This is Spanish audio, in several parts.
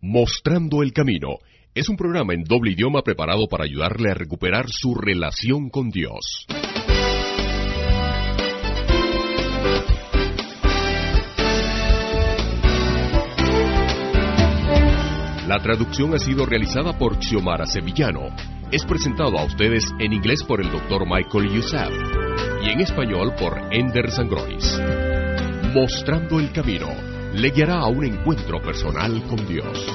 Mostrando el Camino es un programa en doble idioma preparado para ayudarle a recuperar su relación con Dios. La traducción ha sido realizada por Xiomara Sevillano. Es presentado a ustedes en inglés por el Dr. Michael Youssef y en español por Ender Sangronis. Mostrando el Camino le guiará a un encuentro personal con Dios.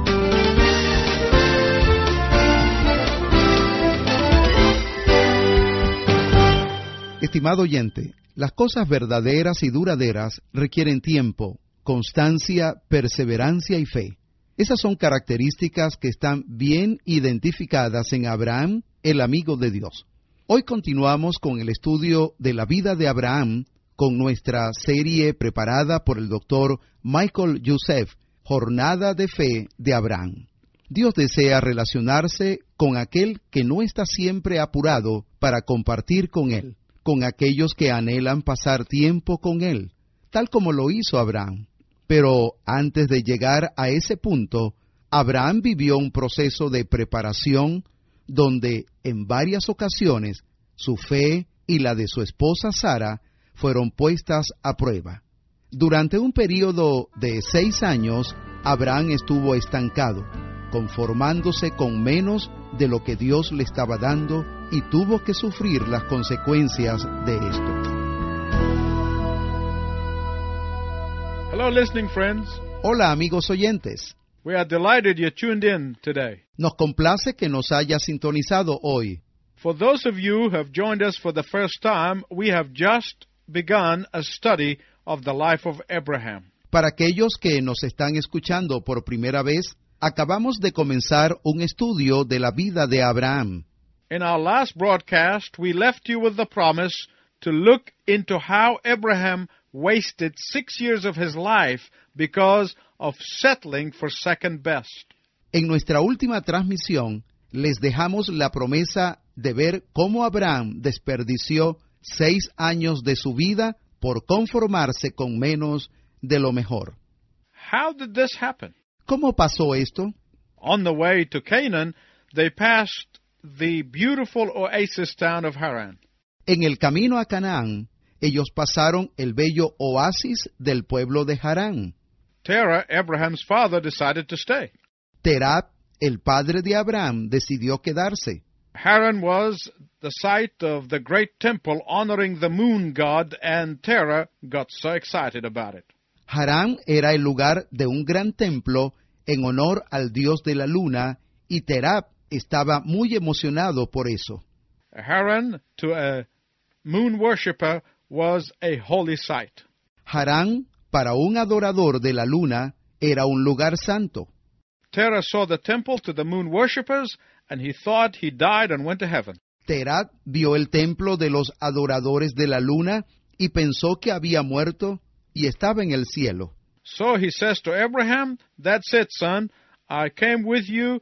Estimado oyente, las cosas verdaderas y duraderas requieren tiempo, constancia, perseverancia y fe. Esas son características que están bien identificadas en Abraham, el amigo de Dios. Hoy continuamos con el estudio de la vida de Abraham con nuestra serie preparada por el Dr. Michael Youssef, Jornada de Fe de Abraham. Dios desea relacionarse con aquel que no está siempre apurado para compartir con Él, con aquellos que anhelan pasar tiempo con Él, tal como lo hizo Abraham. Pero antes de llegar a ese punto, Abraham vivió un proceso de preparación donde en varias ocasiones su fe y la de su esposa Sara fueron puestas a prueba. Durante un período de 6 años, Abraham estuvo estancado, conformándose con menos de lo que Dios le estaba dando y tuvo que sufrir las consecuencias de esto. Hello, listening friends. Hola, amigos oyentes. We are delighted you tuned in today. Nos complace que nos haya sintonizado hoy. For those of you who have joined us for the first time, we have just begun a study of the life of Abraham. Para aquellos que nos están escuchando por primera vez, acabamos de comenzar un estudio de la vida de Abraham. In our last broadcast, we left you with the promise to look into how Abraham wasted 6 years of his life because of settling for second best. En nuestra última transmisión, les dejamos la promesa de ver cómo Abraham desperdició 6 años de su vida por conformarse con menos de lo mejor. How did this happen? ¿Cómo pasó esto? On the way to Canaan, they passed the beautiful oasis town of Haran. En el camino a Canaán, ellos pasaron el bello oasis del pueblo de Harán. Terah, Abraham's father, decided to stay. Terah, el padre de Abraham, decidió quedarse. Haran was the site of the great temple honoring the moon god, and Terah got so excited about it. Harán era el lugar de un gran templo en honor al dios de la luna, y Terah estaba muy emocionado por eso. Haran, to a moon worshipper, was a holy site. Harán, para un adorador de la luna, era un lugar santo. Terah saw the temple to the moon worshippers, and he thought he died and went to heaven. Terah vio el templo de los adoradores de la luna y pensó que había muerto y estaba en el cielo. So he says to Abraham, "That's it, son. I came with you,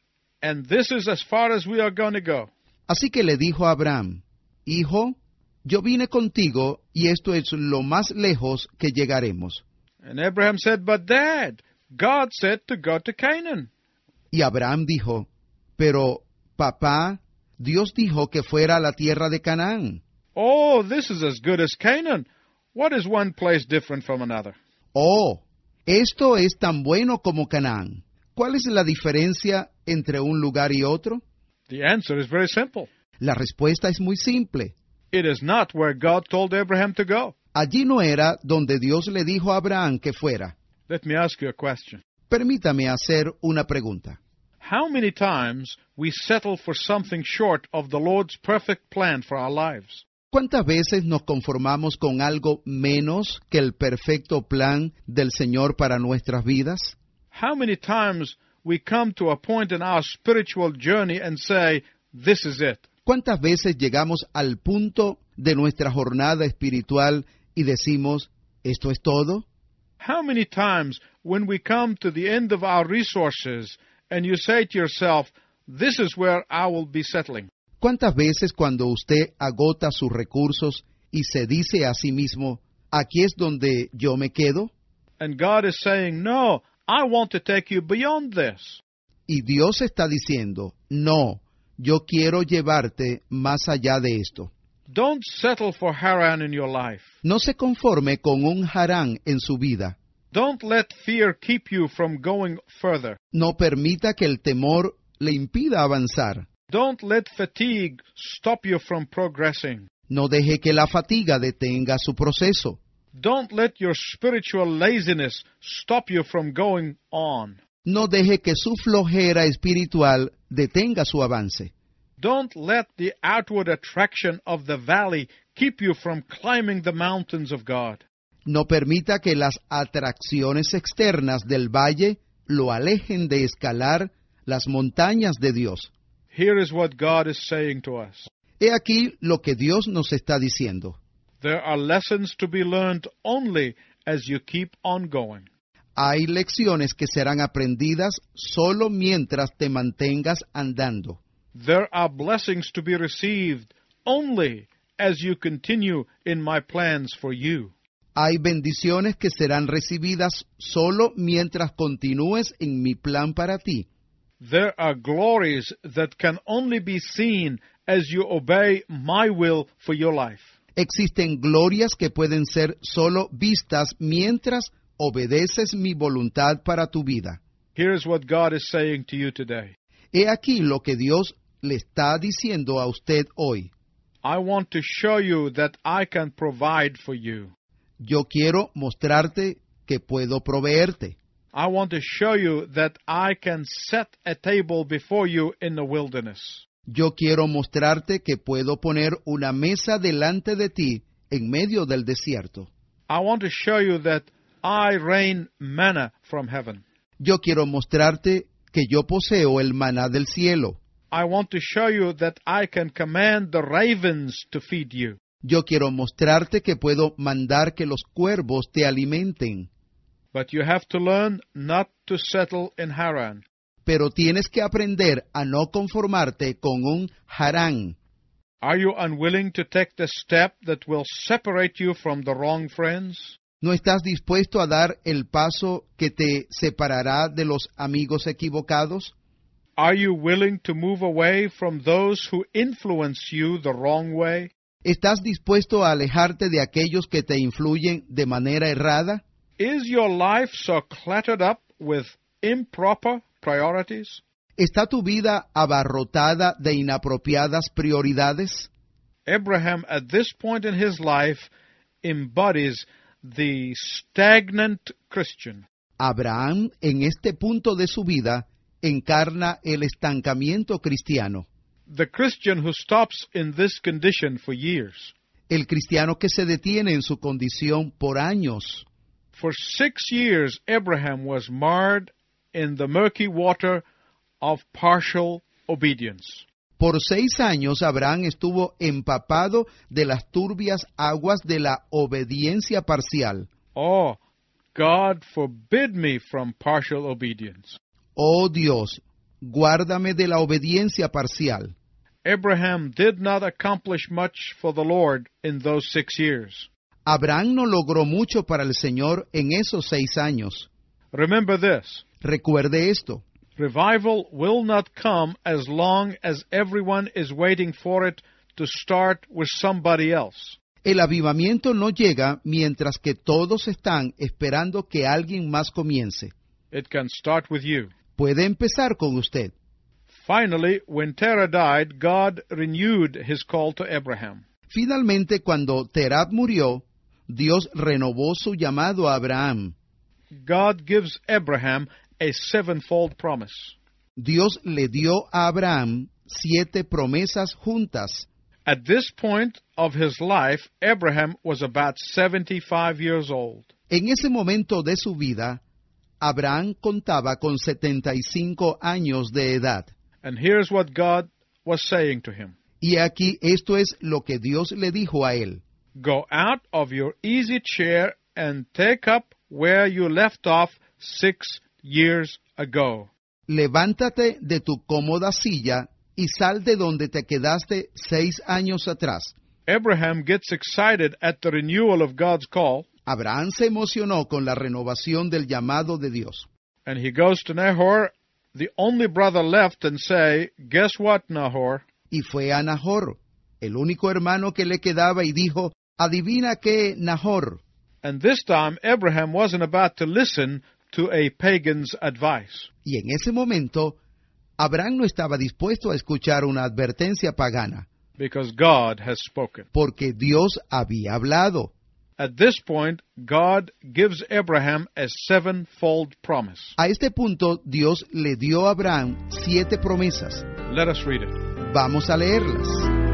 and this is as far as we are going to go." Así que le dijo a Abraham, hijo, yo vine contigo y esto es lo más lejos que llegaremos. And Abraham said, "But Dad, God said to go to Canaan." Y Abraham dijo, pero papá, Dios dijo que fuera a la tierra de Canaán. "Oh, this is as good as Canaan. What is one place different from another?" Oh, esto es tan bueno como Canaán. ¿Cuál es la diferencia entre un lugar y otro? The answer is very simple. La respuesta es muy simple. It is not where God told Abraham to go. Allí no era donde Dios le dijo a Abraham que fuera. Let me ask you a question. Permítame hacer una pregunta. How many times we settle for something short of the Lord's perfect plan for our lives? ¿Cuántas veces nos conformamos con algo menos que el perfecto plan del Señor para nuestras vidas? How many times we come to a point in our spiritual journey and say, "This is it." ¿Cuántas veces llegamos al punto de nuestra jornada espiritual y decimos, ¿esto es todo? How many times when we come to the end of our resources and you say to yourself, "This is where I will be settling." ¿Cuántas veces cuando usted agota sus recursos y se dice a sí mismo, aquí es donde yo me quedo? And God is saying, "No, I want to take you beyond this. Y Dios está diciendo, no, yo quiero llevarte más allá de esto. Don't settle for Haran in your life. No se conforme con un Harán en su vida. Don't let fear keep you from going further. No permita que el temor le impida avanzar. Don't let fatigue stop you from progressing. No deje que la fatiga detenga su proceso. Don't let your spiritual laziness stop you from going on. No deje que su flojera espiritual detenga su avance. Don't let the outward attraction of the valley keep you from climbing the mountains of God. No permita que las atracciones externas del valle lo alejen de escalar las montañas de Dios. Here is what God is saying to us. He aquí lo que Dios nos está diciendo. There are lessons to be learned only as you keep on going. Hay lecciones que serán aprendidas solo mientras te mantengas andando. There are blessings to be received only as you continue in my plans for you. Hay bendiciones que serán recibidas solo mientras continúes en mi plan para ti. There are glories that can only be seen as you obey my will for your life. Existen glorias que pueden ser solo vistas mientras obedeces mi voluntad para tu vida. Here is what God is saying to you today. He aquí lo que Dios le está diciendo a usted hoy. I want to show you that I can provide for you. Yo quiero mostrarte que puedo proveerte. I want to show you that I can set a table before you in the wilderness. Yo quiero mostrarte que puedo poner una mesa delante de ti en medio del desierto. I want to show you that I rain manna from heaven. Yo quiero mostrarte que yo poseo el maná del cielo. I want to show you that I can command the ravens to feed you. Yo quiero mostrarte que puedo mandar que los cuervos te alimenten. But you have to learn not to settle in Haran. Pero tienes que aprender a no conformarte con un Harán. Are you unwilling to take the step that will separate you from the wrong friends? ¿No estás dispuesto a dar el paso que te separará de los amigos equivocados? Are you willing to move away from those who influence you the wrong way? ¿Estás dispuesto a alejarte de aquellos que te influyen de manera errada? Is your life so cluttered up with improper priorities? ¿Está tu vida abarrotada de inapropiadas prioridades? Abraham, at this point in his life, embodies the stagnant Christian. Abraham, en este punto de su vida, encarna el estancamiento cristiano. The Christian who stops in this condition for years. El cristiano que se detiene en su condición por años. For 6 years, Abraham was marred in the murky water of partial obedience. Por 6 años, Abraham estuvo empapado de las turbias aguas de la obediencia parcial. Oh, God forbid me from partial obedience. Oh Dios, guárdame de la obediencia parcial. Abraham did not accomplish much for the Lord in those 6 years. Abraham no logró mucho para el Señor en esos 6 años. Remember this. Recuerde esto. Revival will not come as long as everyone is waiting for it to start with somebody else. El avivamiento no llega mientras que todos están esperando que alguien más comience. It can start with you. Puede empezar con usted. Finally, when Terah died, God renewed his call to Abraham. Finalmente, cuando Terah murió, Dios renovó su llamado a Abraham. God gives Abraham a 7-fold promise. Dios le dio a Abraham 7 promesas juntas. At this point of his life, Abraham was about 75 years old. En ese momento de su vida, Abraham contaba con 75 años de edad. And here's what God was saying to him. Y aquí esto es lo que Dios le dijo a él. Go out of your easy chair and take up where you left off 6 years ago. Levántate de tu cómoda silla y sal de donde te quedaste 6 años atrás. Abraham gets excited at the renewal of God's call. Abraham se emocionó con la renovación del llamado de Dios. And he goes to Nahor, the only brother left, and say, guess what, Nahor? Y fue a Nahor, el único hermano que le quedaba, y dijo, adivina qué, Nahor. And this time Abraham wasn't about to listen to a pagan's advice. Y en ese momento, Abraham no estaba dispuesto a escuchar una advertencia pagana, Because God has spoken. porque Dios había hablado. At this point, God gives Abraham a sevenfold promise. A este punto, Dios le dio a Abraham 7 promesas. Let us read it. Vamos a leerlas.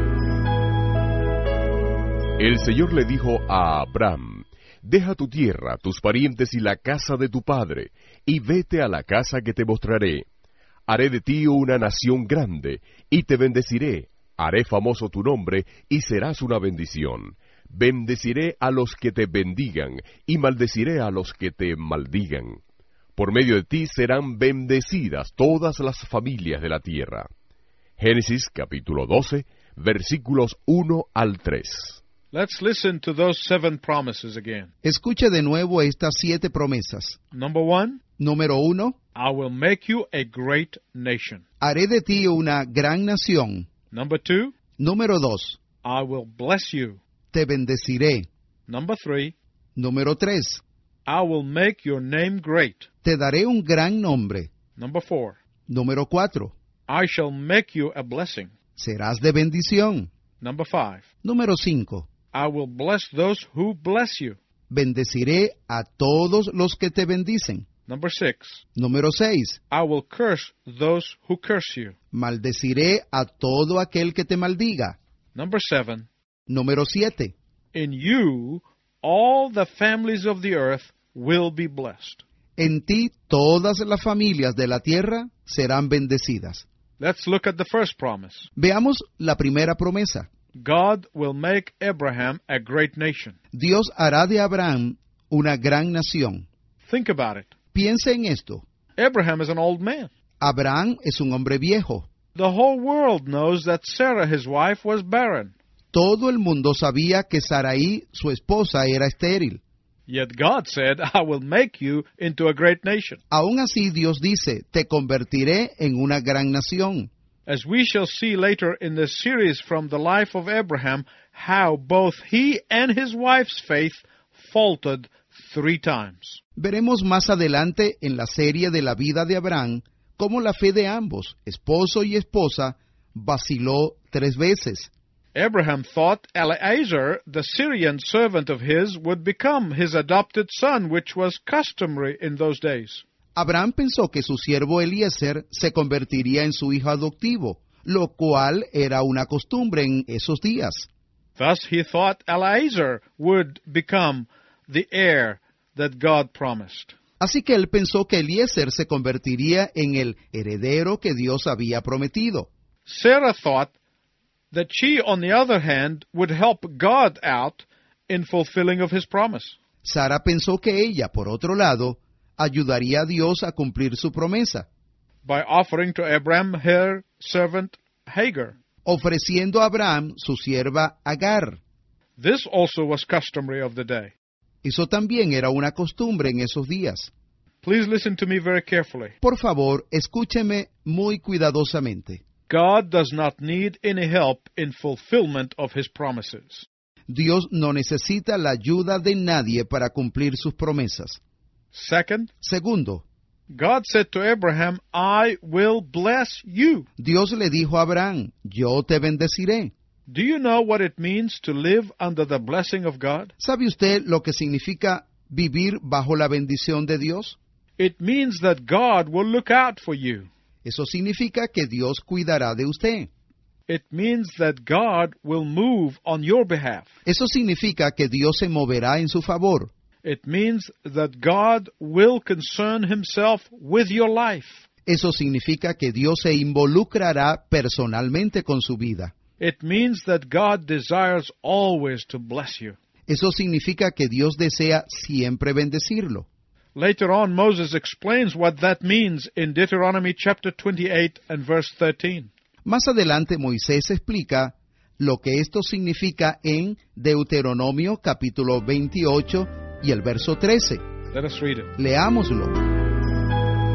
El Señor le dijo a Abraham, deja tu tierra, tus parientes y la casa de tu padre, y vete a la casa que te mostraré. Haré de ti una nación grande, y te bendeciré. Haré famoso tu nombre, y serás una bendición. Bendeciré a los que te bendigan, y maldeciré a los que te maldigan. Por medio de ti serán bendecidas todas las familias de la tierra. Génesis capítulo 12, versículos 1 al 3. Let's listen to those 7 promises again. Escuche de nuevo estas 7 promesas. Number 1, Número 1, I will make you a great nation. haré de ti una gran nación. Number 2, Número 2, I will bless you. te bendeciré. Number 3, Número 3, I will make your name great. te daré un gran nombre. Number 4, Número 4, I shall make you a blessing. serás de bendición. Number 5, Número 5, I will bless those who bless you. bendeciré a todos los que te bendicen. Number 6, Número 6, I will curse those who curse you. maldeciré a todo aquel que te maldiga. Number 7, Número 7, in you all the families of the earth will be blessed. en ti todas las familias de la tierra serán bendecidas. Let's look at the first promise. Veamos la primera promesa. God will make Abraham a great nation. Dios hará de Abraham una gran nación. Think about it. Piense en esto. Abraham is an old man. Abraham es un hombre viejo. The whole world knows that Sarah, his wife, was barren. Todo el mundo sabía que Sarai, su esposa, era estéril. Yet God said, I will make you into a great nation. Aún así, Dios dice, te convertiré en una gran nación. As we shall see later in this series from the life of Abraham, how both he and his wife's faith faltered 3 times. Veremos más adelante en la serie de la vida de Abraham cómo la fe de ambos, esposo y esposa, vaciló 3 veces. Abraham thought Eliezer, the Syrian servant of his, would become his adopted son, which was customary in those days. Abraham pensó que su siervo Eliezer se convertiría en su hijo adoptivo, lo cual era una costumbre en esos días. Thus he thought Eliezer would become the heir that God promised. Así que él pensó que Eliezer se convertiría en el heredero que Dios había prometido. Sarah thought that she, on the other hand, would help God out in fulfilling of his promise. Sara pensó que ella, por otro lado, ayudaría a Dios a cumplir su promesa, By offering to Abraham her servant Hagar. ofreciendo a Abraham su sierva Agar. This also was customary of the day. Eso también era una costumbre en esos días. Please listen to me very carefully. Por favor, escúcheme muy cuidadosamente. God does not need any help in fulfillment of his promises. Dios no necesita la ayuda de nadie para cumplir sus promesas. Second, Segundo, God said to Abraham, I will bless you. Dios le dijo a Abraham, yo te bendeciré. Do you know what it means to live under the blessing of God? ¿Sabe usted lo que significa vivir bajo la bendición de Dios? It means that God will look out for you. Eso significa que Dios cuidará de usted. It means that God will move on your behalf. Eso significa que Dios se moverá en su favor. It means that God will concern himself with your life. Eso significa que Dios se involucrará personalmente con su vida. It means that God desires always to bless you. Eso significa que Dios desea siempre bendecirlo. Later on, Moses explains what that means in Deuteronomy chapter 28 and verse 13. Más adelante Moisés explica lo que esto significa en Deuteronomio capítulo 28 y el verso 13. Let us read it. Leámoslo.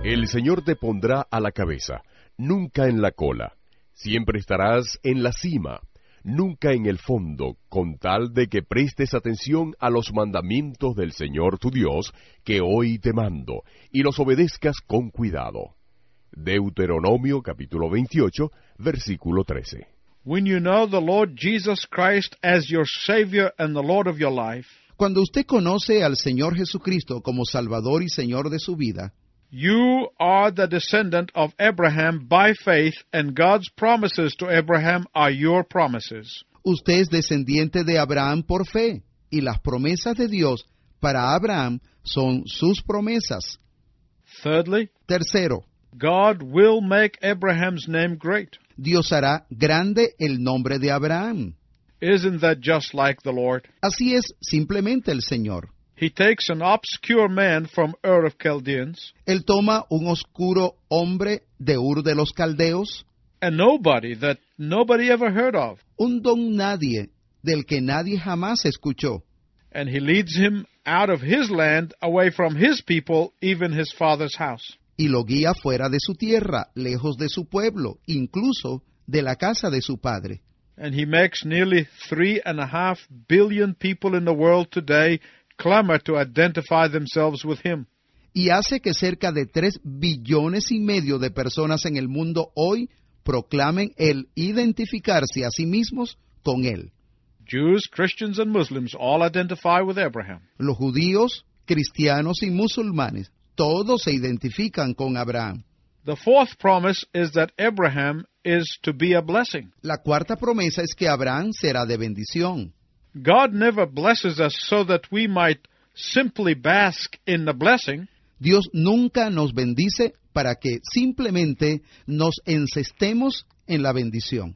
El Señor te pondrá a la cabeza, nunca en la cola. Siempre estarás en la cima, nunca en el fondo, con tal de que prestes atención a los mandamientos del Señor tu Dios, que hoy te mando, y los obedezcas con cuidado. Deuteronomio capítulo 28, versículo 13. When you know the Lord Jesus Christ as your Savior and the Lord of your life, Cuando usted conoce al Señor Jesucristo como Salvador y Señor de su vida, you are the descendant of Abraham by faith, and God's promises to Abraham are your promises. usted es descendiente de Abraham por fe, y las promesas de Dios para Abraham son sus promesas. Thirdly, Tercero, God will make Abraham's name great. Dios hará grande el nombre de Abraham. Isn't that just like the Lord? Así es simplemente el Señor. He takes an obscure man from Ur of Chaldeans, Él toma un oscuro hombre de Ur de los Caldeos, a nobody that nobody ever heard of, un don nadie del que nadie jamás escuchó, and he leads him out of his land, away from his people, even his father's house. y lo guía fuera de su tierra, lejos de su pueblo, incluso de la casa de su padre. And he makes nearly 3.5 billion people in the world today clamor to identify themselves with him. Y hace que cerca de 3,5 billones de personas en el mundo hoy proclamen el identificarse a sí mismos con él. Jews, Christians, and Muslims all identify with Abraham. Los judíos, cristianos y musulmanes, todos se identifican con Abraham. The fourth promise is that Abraham is to be a blessing. La cuarta promesa es que Abraham será de bendición. God never blesses us so that we might simply bask in the blessing. Dios nunca nos bendice para que simplemente nos encestemos en la bendición.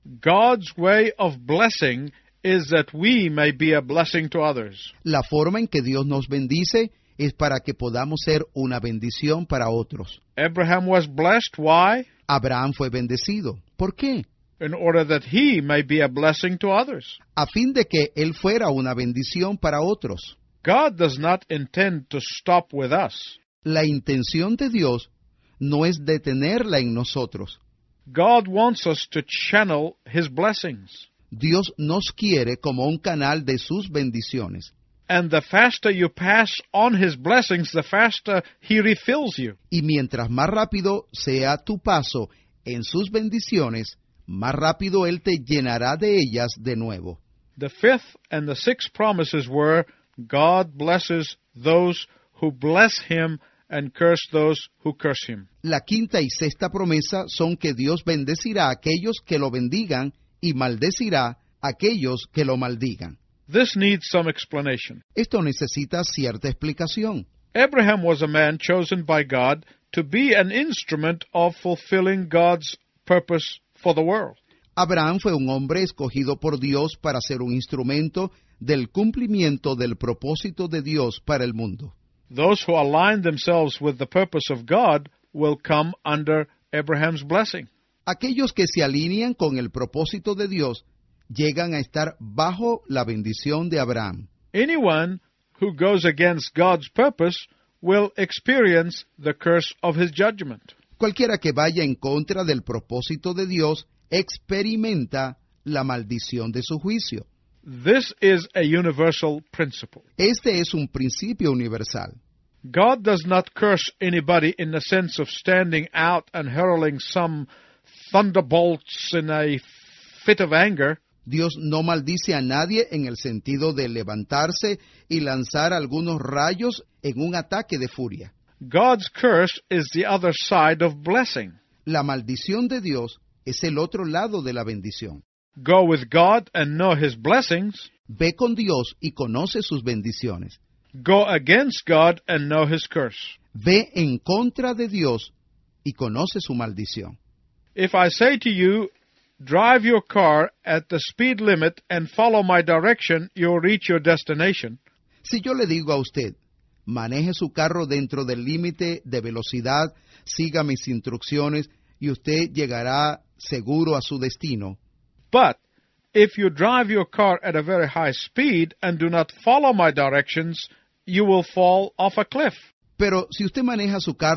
God's way of blessing is that we may be a blessing to others. La forma en que Dios nos bendice es para que podamos ser una bendición para otros. Abraham was blessed. Why? Abraham fue bendecido. ¿Por qué? In order that he may be a blessing to others. A fin de que él fuera una bendición para otros. God does not intend to stop with us. La intención de Dios no es detenerla en nosotros. God wants us to channel his blessings. Dios nos quiere como un canal de sus bendiciones. And the faster you pass on his blessings, the faster he refills you. Y mientras más rápido sea tu paso en sus bendiciones, más rápido Él te llenará de ellas de nuevo. The fifth and the sixth promises were, God blesses those who bless him and curse those who curse him. La quinta y sexta promesa son que Dios bendecirá a aquellos que lo bendigan y maldecirá a aquellos que lo maldigan. This needs some explanation. Esto necesita cierta explicación. Abraham was a man chosen by God to be an instrument of fulfilling God's purpose for the world. Abraham fue un hombre escogido por Dios para ser un instrumento del cumplimiento del propósito de Dios para el mundo. Those who align themselves with the purpose of God will come under Abraham's blessing. Aquellos que se alinean con el propósito de Dios llegan a estar bajo la bendición de Abraham. Anyone who goes against God's purpose will experience the curse of his judgment. Cualquiera que vaya en contra del propósito de Dios experimenta la maldición de su juicio. This is a universal principle. Este es un principio universal. God does not curse anybody in the sense of standing out and hurling some thunderbolts in a fit of anger. Dios no maldice a nadie en el sentido de levantarse y lanzar algunos rayos en un ataque de furia. God's curse is the other side of blessing. La maldición de Dios es el otro lado de la bendición. Go with God and know his blessings. Ve con Dios y conoce sus bendiciones. Go against God and know his curse. Ve en contra de Dios y conoce su maldición. If I say to you, drive your car at the speed limit and follow my direction, you'll reach your destination. Si yo le digo a usted, maneje su carro dentro del límite de velocidad, siga mis instrucciones y usted llegará seguro a su destino. But if you drive your car at a very high speed and do not follow my directions, you will fall off a cliff. Pero si usted maneja su carro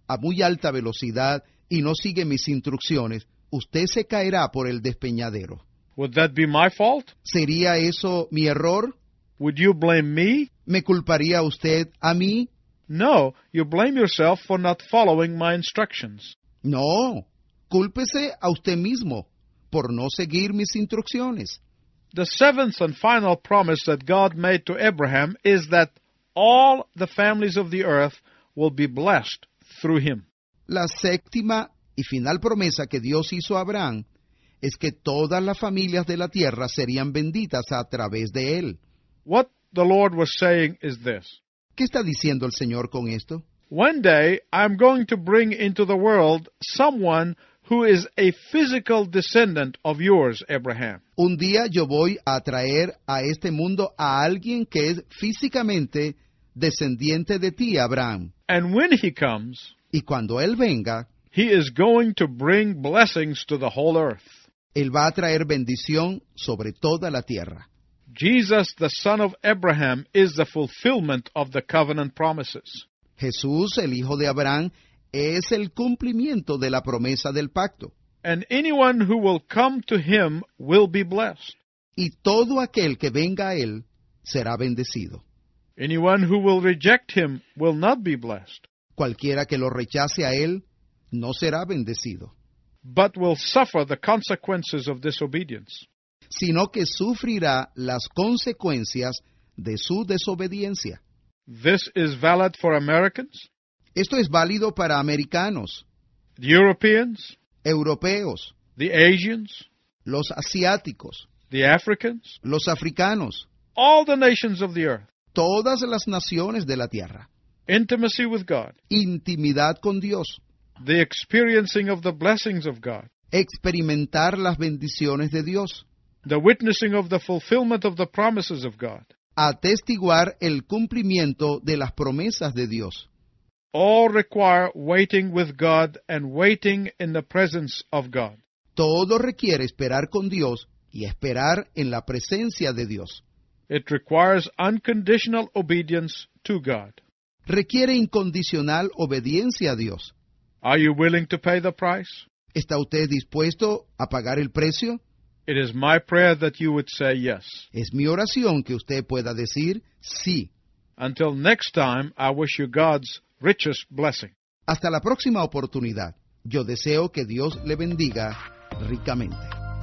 a muy alta velocidad y no sigue mis instrucciones, usted se caerá por el despeñadero. Would that be my fault? ¿Sería eso mi error? Would you blame me? ¿Me culparía usted a mí? No, you blame yourself for not following my instructions. No, cúlpese a usted mismo por no seguir mis instrucciones. The seventh and final promise that God made to Abraham is that all the families of the earth will be blessed through him. La séptima y final promesa que Dios hizo a Abraham es que todas las familias de la tierra serían benditas a través de él. What the Lord was saying is this. ¿Qué está diciendo el Señor con esto? One day I'm going to bring into the world someone who is a physical descendant of yours, Abraham. Un día yo voy a traer a este mundo a alguien que es físicamente descendiente de ti, Abraham. And when he comes, Y cuando él venga, he is going to bring blessings to the whole earth. él va a traer bendición sobre toda la tierra. Jesus, the son of Abraham, is the fulfillment of the covenant promises. Jesús, el hijo de Abraham, es el cumplimiento de la promesa del pacto. And anyone who will come to him will be blessed. Y todo aquel que venga a él será bendecido. Anyone who will reject him will not be blessed, Cualquiera que lo rechace a él no será bendecido, but will suffer the consequences of disobedience. sino que sufrirá las consecuencias de su desobediencia. This is valid for Americans, Esto es válido para americanos, the Europeans, europeos, the Asians, los asiáticos, the Africans, los africanos, all the nations of the earth. todas las naciones de la tierra. Intimacy with God, Intimidad con Dios, the experiencing of the blessings of God, experimentar las bendiciones de Dios, the witnessing of the fulfillment of the promises of God, atestiguar el cumplimiento de las promesas de Dios. all require waiting with God and waiting in the presence of God. Todo requiere esperar con Dios y esperar en la presencia de Dios. It requires unconditional obedience to God. Requiere incondicional obediencia a Dios. Are you willing to pay the price? ¿Está usted dispuesto a pagar el precio? It is my prayer that you would say yes. Es mi oración que usted pueda decir sí. Until next time, I wish you God's richest blessing. Hasta la próxima oportunidad. Yo deseo que Dios le bendiga ricamente.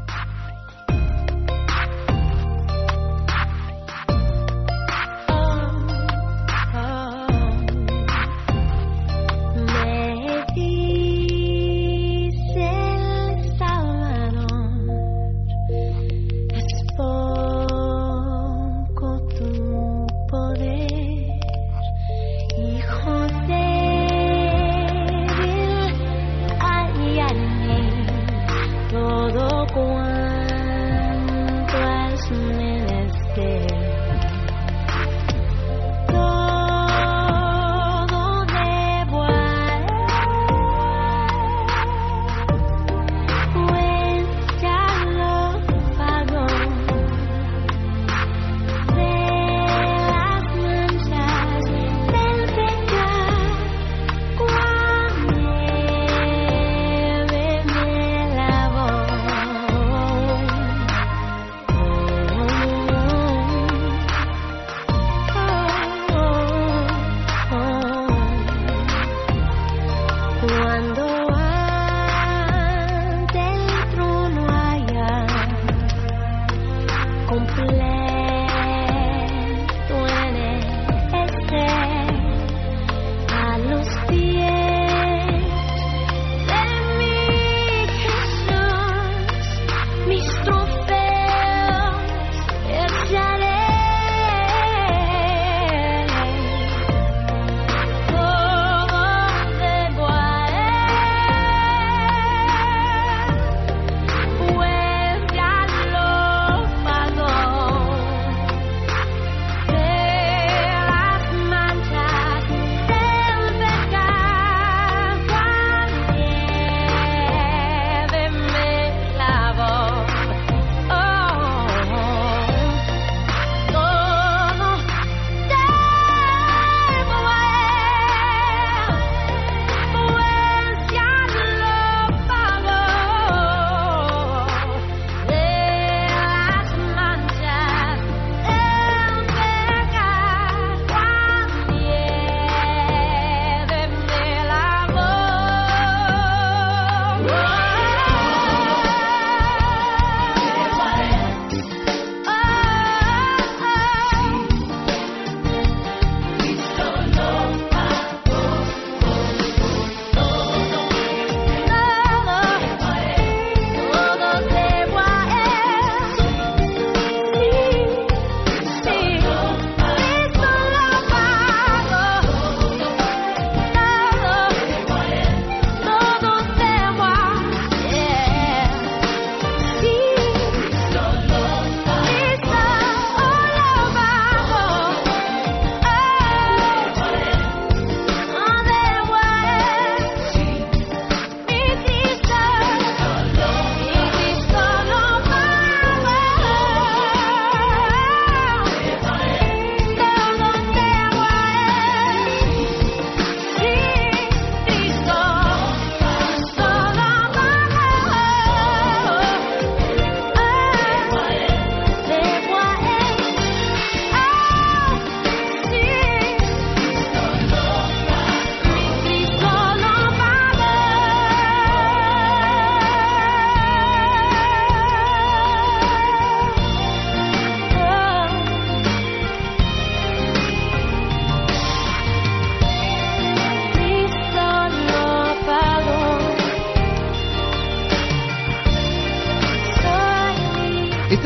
Me dice el Salvador, es poco tu poder, hijo débil, ay, ay, todo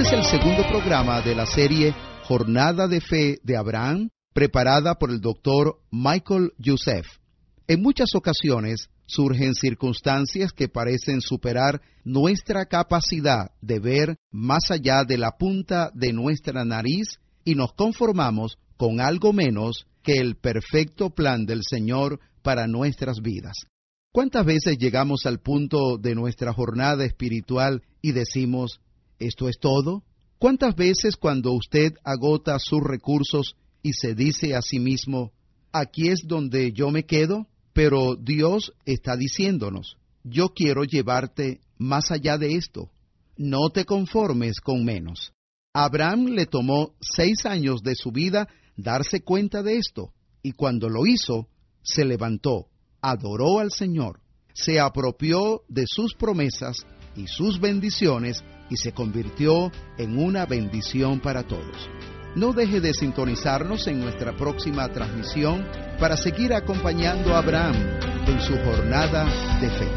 es el segundo programa de la serie Jornada de Fe de Abraham, preparada por el Dr. Michael Youssef. En muchas ocasiones surgen circunstancias que parecen superar nuestra capacidad de ver más allá de la punta de nuestra nariz y nos conformamos con algo menos que el perfecto plan del Señor para nuestras vidas. ¿Cuántas veces llegamos al punto de nuestra jornada espiritual y decimos, ¿esto es todo? ¿Cuántas veces cuando usted agota sus recursos y se dice a sí mismo, aquí es donde yo me quedo? Pero Dios está diciéndonos, yo quiero llevarte más allá de esto. No te conformes con menos. A Abraham le tomó 6 años de su vida darse cuenta de esto, y cuando lo hizo, se levantó, adoró al Señor, se apropió de sus promesas y sus bendiciones y se convirtió en una bendición para todos. No deje de sintonizarnos en nuestra próxima transmisión para seguir acompañando a Abraham en su jornada de fe.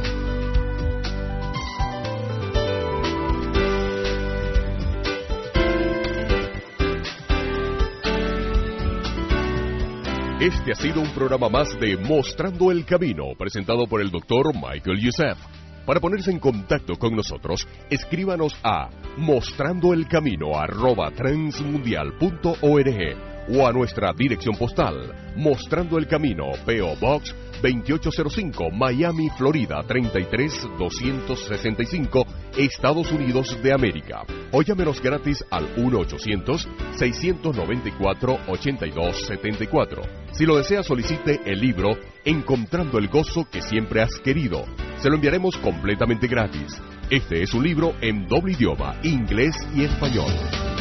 Este ha sido un programa más de Mostrando el Camino, presentado por el Dr. Michael Youssef. Para ponerse en contacto con nosotros, escríbanos a mostrandoelcamino@transmundial.org o a nuestra dirección postal, Mostrando el Camino, P.O. Box 2805, Miami, Florida 33265, Estados Unidos de América. O llámenos gratis al 1-800-694-8274. Si lo desea, solicite el libro Encontrando el Gozo que Siempre Has Querido. Se lo enviaremos completamente gratis. Este es un libro en doble idioma, inglés y español.